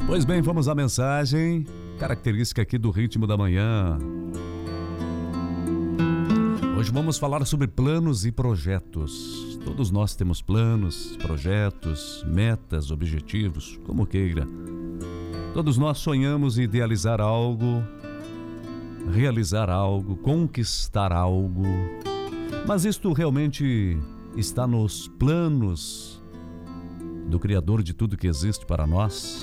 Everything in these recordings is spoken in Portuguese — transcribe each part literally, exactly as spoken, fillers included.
Pois bem, vamos à mensagem, característica aqui do Ritmo da Manhã. Hoje vamos falar sobre planos e projetos. Todos nós temos planos, projetos, metas, objetivos, como queira. Todos nós sonhamos em idealizar algo, realizar algo, conquistar algo. Mas isto realmente está nos planos do Criador de tudo que existe para nós?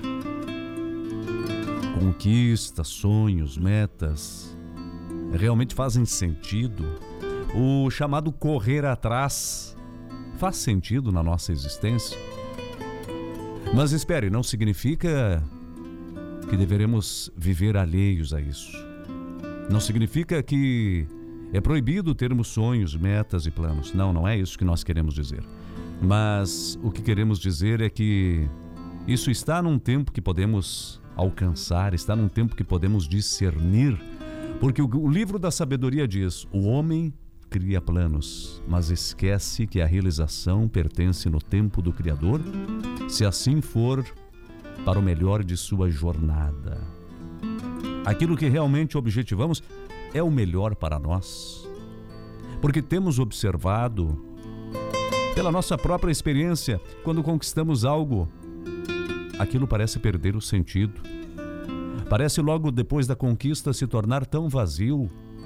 Conquistas, sonhos, metas, realmente fazem sentido? O chamado correr atrás faz sentido na nossa existência? Mas espere, não significa que deveremos viver alheios a isso. Não significa que é proibido termos sonhos, metas e planos. Não, não é isso que nós queremos dizer. Mas o que queremos dizer é que isso está num tempo que podemos alcançar, está num tempo que podemos discernir, porque o livro da sabedoria diz: o homem cria planos, mas esquece que a realização pertence no tempo do Criador, se assim for para o melhor de sua jornada. Aquilo que realmente objetivamos é o melhor para nós, porque temos observado, pela nossa própria experiência, quando conquistamos algo, aquilo parece perder o sentido. Parece logo depois da conquista se tornar tão vazio.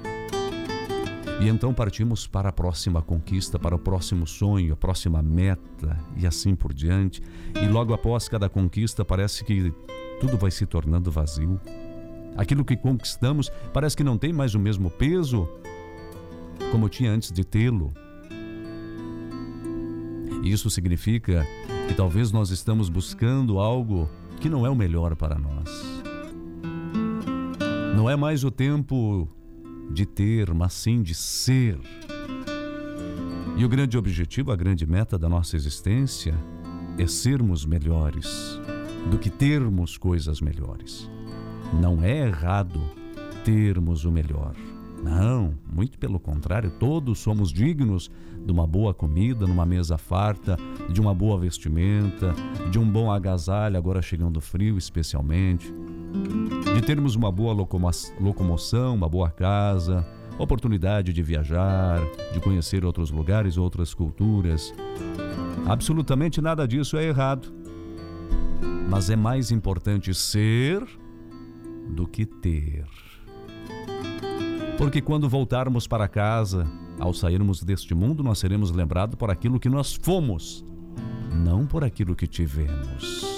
E então partimos para a próxima conquista, para o próximo sonho, a próxima meta e assim por diante. E logo após cada conquista parece que tudo vai se tornando vazio. Aquilo que conquistamos parece que não tem mais o mesmo peso como tinha antes de tê-lo. Isso significa que talvez nós estamos buscando algo que não é o melhor para nós. Não é mais o tempo de ter, mas sim de ser. E o grande objetivo, a grande meta da nossa existência é sermos melhores do que termos coisas melhores. Não é errado termos o melhor. Não, muito pelo contrário, todos somos dignos de uma boa comida, numa mesa farta, de uma boa vestimenta, de um bom agasalho, agora chegando frio especialmente, de termos uma boa locomo- locomoção, uma boa casa, oportunidade de viajar, de conhecer outros lugares, outras culturas. Absolutamente nada disso é errado. Mas é mais importante ser do que ter. Porque quando voltarmos para casa, ao sairmos deste mundo, nós seremos lembrados por aquilo que nós fomos, não por aquilo que tivemos.